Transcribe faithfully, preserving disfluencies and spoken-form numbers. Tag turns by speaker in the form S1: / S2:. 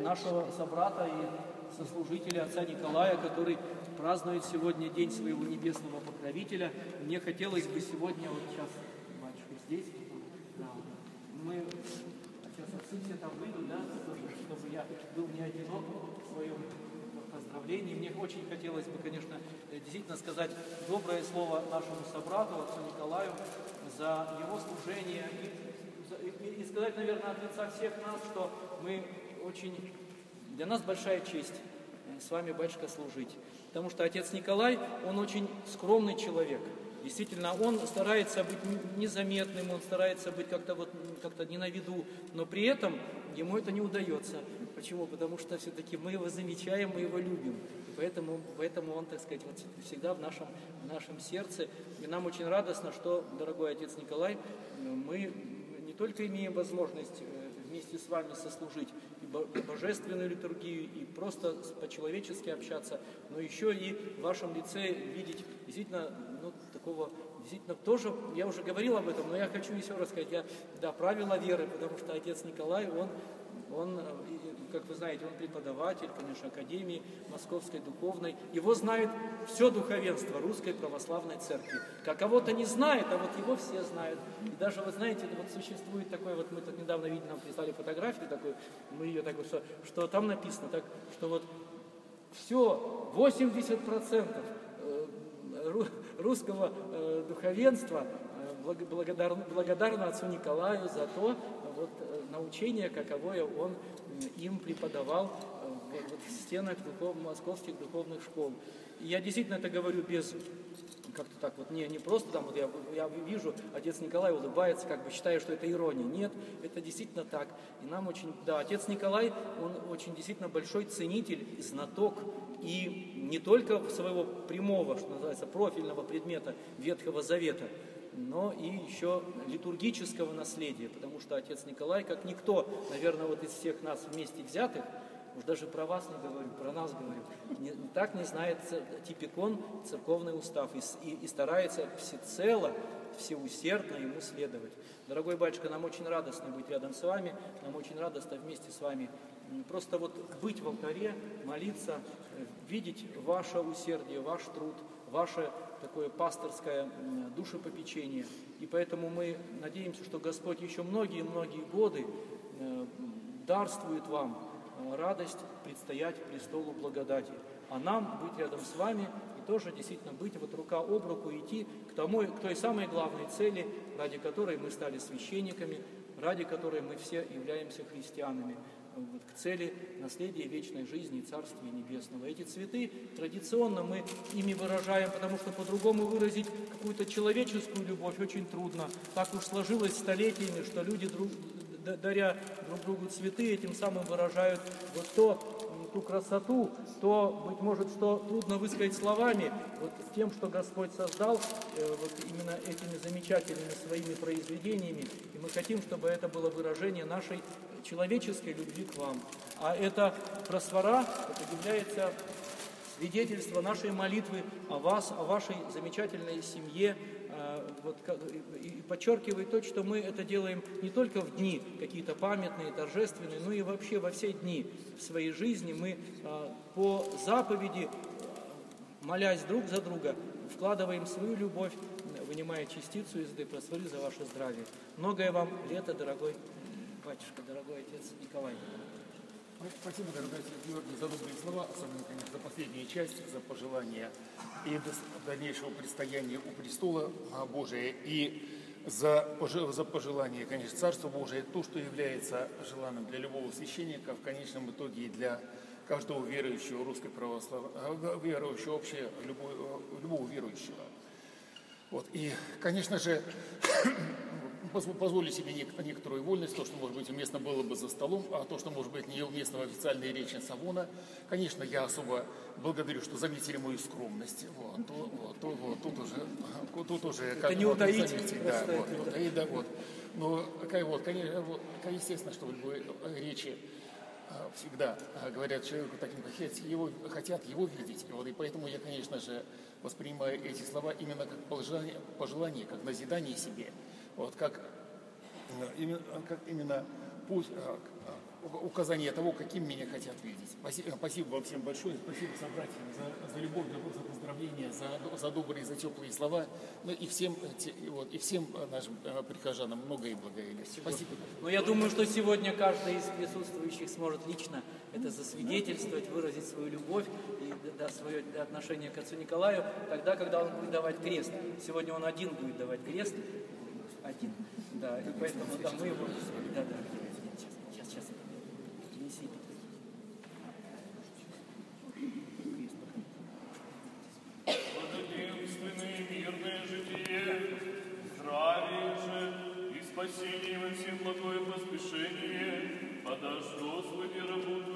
S1: нашего собрата и сослужителя отца Николая, который празднует сегодня день своего небесного покровителя. Мне хотелось бы сегодня, вот сейчас батюшка здесь, да, мы сейчас отцы все там выйдут, да, чтобы я был не одинок в своем поздравлении. Мне очень хотелось бы, конечно, действительно сказать доброе слово нашему собрату, отцу Николаю, за его служение и, и, и сказать, наверное, от лица всех нас, что мы очень, для нас большая честь с вами, батюшка, служить. Потому что отец Николай, он очень скромный человек. Действительно, он старается быть незаметным, он старается быть как-то вот, как-то не на виду, но при этом ему это не удается. Почему? Потому что все-таки мы его замечаем, мы его любим. И поэтому, поэтому он, так сказать, вот всегда в нашем, в нашем сердце. И нам очень радостно, что, дорогой отец Николай, мы не только имеем возможность вместе с вами сослужить и божественную литургию, и просто по-человечески общаться, но еще и в вашем лице видеть действительно, ну, такого, действительно, тоже, я уже говорил об этом, но я хочу еще раз сказать, я, да, правила веры, потому что отец Николай, он, он, как вы знаете, он преподаватель, конечно, Академии Московской Духовной, его знает все духовенство Русской Православной Церкви. Как кого-то не знает, а вот его все знают. И даже, вы знаете, вот существует такой, вот мы тут недавно видели, нам прислали фотографию такую, мы ее так вот, что, что там написано, так, что вот все, восемьдесят процентов русского э, духовенства э, благодарно, благодарно отцу Николаю за то вот, э, научение, каковое он э, им преподавал э, вот, в стенах духов, московских духовных школ. И я действительно это говорю без, как-то так вот, не, не просто там, вот я, я вижу, отец Николай улыбается, как бы считаю, что это ирония. Нет, это действительно так. И нам очень, да, отец Николай, он очень действительно большой ценитель, знаток, и не только своего прямого, что называется, профильного предмета Ветхого Завета, но и еще литургического наследия, потому что отец Николай, как никто, наверное, вот из всех нас вместе взятых, уж даже про вас не говорю, про нас говорю, не, так не знает типикон церковный устав и, и, и старается всецело, всеусердно ему следовать. Дорогой батюшка, нам очень радостно быть рядом с вами, нам очень радостно вместе с вами просто вот быть в алтаре, молиться, видеть ваше усердие, ваш труд, ваше такое пасторское душепопечение. И поэтому мы надеемся, что Господь еще многие-многие годы дарствует вам радость предстоять престолу благодати, а нам быть рядом с вами и тоже действительно быть вот рука об руку, идти к, тому, к той самой главной цели, ради которой мы стали священниками, ради которой мы все являемся христианами, вот, к цели наследия вечной жизни и Царствия Небесного. Эти цветы традиционно мы ими выражаем, потому что по-другому выразить какую-то человеческую любовь очень трудно. Так уж сложилось столетиями, что люди, друг, даря друг другу цветы, этим самым выражают вот то, ту красоту, то, быть может, что трудно высказать словами, вот тем, что Господь создал, вот именно этими замечательными своими произведениями. И мы хотим, чтобы это было выражение нашей человеческой любви к вам. А это просвора, это является свидетельство нашей молитвы о вас, о вашей замечательной семье, вот, и подчеркивает то, что мы это делаем не только в дни какие-то памятные, торжественные, но и вообще во все дни своей жизни мы по заповеди, молясь друг за друга, вкладываем свою любовь, вынимая частицу из этой просворы за ваше здравие. Многое вам лета, дорогой батюшка, дорогой отец Николай.
S2: Спасибо, дорогой отец Георгий, за добрые слова, особенно, конечно, за последнюю часть, за пожелания и дальнейшего предстояния у престола Божия, и за, за пожелание, конечно, Царства Божия, то, что является желанным для любого священника, в конечном итоге и для каждого верующего русской православной, верующего вообще, любого, любого верующего. Вот, и, конечно же, позволю себе некоторую вольность, то, что, может быть, уместно было бы за столом, а то, что, может быть, неуместно в официальной речи Савона. Конечно, я особо благодарю, что заметили мою скромность. Вот, то, вот, то, вот, тут уже, тут уже
S1: как не утаить.
S2: Да, вот, и, да, вот. Но, вот, конечно, вот, естественно, что в любой речи всегда говорят человеку таким, как его, хотят его видеть. Вот, и поэтому я, конечно же, воспринимаю эти слова именно как пожелание, пожелание как назидание себе. Вот, как именно, как именно путь, указание того, каким меня хотят видеть. Спасибо, спасибо вам всем большое, спасибо собратьям за, за любовь, за поздравления, за, за добрые, за теплые слова. Ну и всем, вот, и всем нашим прихожанам многое благодарение. Спасибо.
S1: Но я думаю, что сегодня каждый из присутствующих сможет лично это засвидетельствовать, выразить свою любовь и да, свое отношение к отцу Николаю, тогда, когда он будет давать крест. Сегодня он один будет давать крест. Один. Да, и поэтому да, мы его... Да, да. Сейчас, сейчас. Неси.
S3: Благоденственное мирное житие, здравие же и спасение во всем благое поспешение, подашь Господи рабу